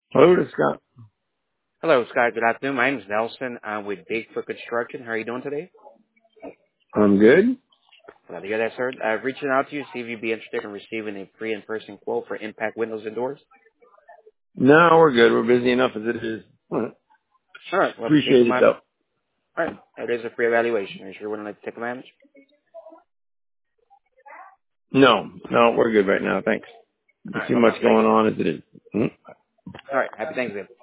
Hello, this is Scott. Hello, Scott. Good afternoon. My name is Nelson. I'm with Bigfoot Construction. How are you doing today? I'm good. Glad to hear that, sir. Reaching out to you to see if you'd be interested in receiving a free in-person quote for impact windows and doors. No, we're good. We're busy enough as it is. All right. Well, Appreciate it, though. all right. It is a free evaluation. Are you sure you wouldn't like to take advantage? No, we're good right now. Thanks. All There's right. too No much problem. Thank going you. on as it is. All right. Happy Thanksgiving.